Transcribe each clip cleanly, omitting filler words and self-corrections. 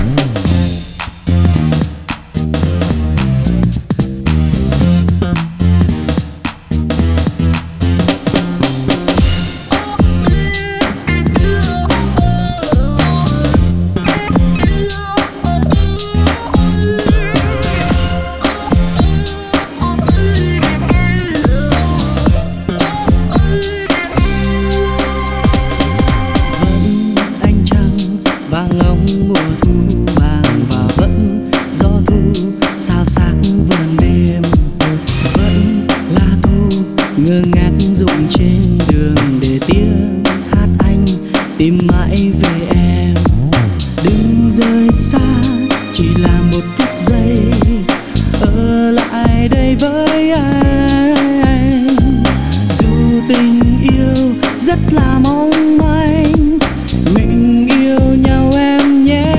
ngơ ngác rụng trên đường để tiếng hát anh tìm mãi về em. Đừng rời xa chỉ là một phút giây, ở lại đây với anh. Dù tình yêu rất là mong manh, mình yêu nhau em nhé.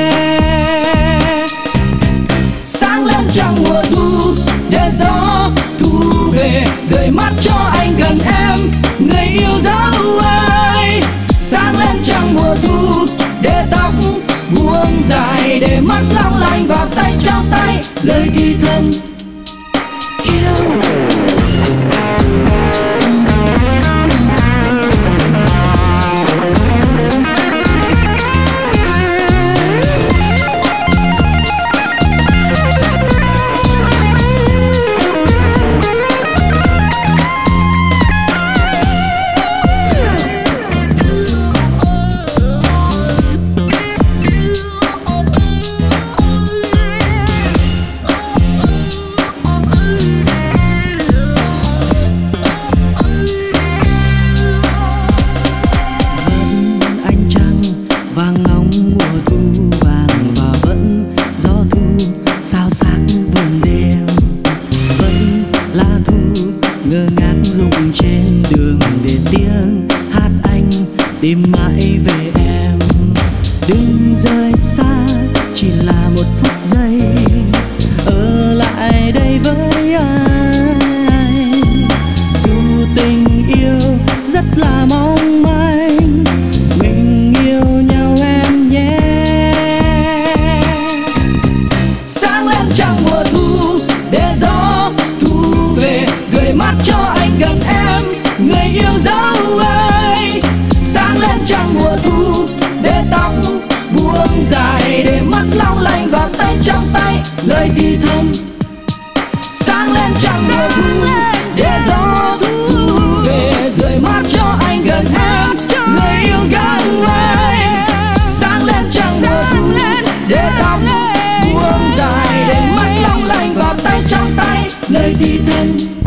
Sáng lên trong mùa thu để gió thu về, rời mắt cho anh gần em, người yêu dấu ơi. Sáng lên trong mùa thu để tóc buông dài, để mắt long lanh vào tay trong tay lời thì thầm yêu. Vàng ngóng mùa thu vàng và vẫn gió thu sao sắc vườn đêm, vẫn lá thu ngơ ngác rụng trên đường để tiếng hát anh tìm mãi về em. Đừng rời xa chỉ là một phút giây, ở lại đây với anh. Dù tình yêu rất là mong manh, mình yêu nhau em nhé. Sáng lên trong mùa thu để gió thu về, rời mắt cho anh gần em, người yêu dấu ơi. Sáng lên trong mùa thu để tóc buông dài, để mắt long lanh vào tay trong tay lời thì thầm. Sáng lên trong mùa thu để gió thu về, rời mắt cho anh gần em, người yêu dấu ơi. Sáng lên trong mùa thu để tóc buông dài, để mắt long lanh vào tay trong tay lời thì thầm.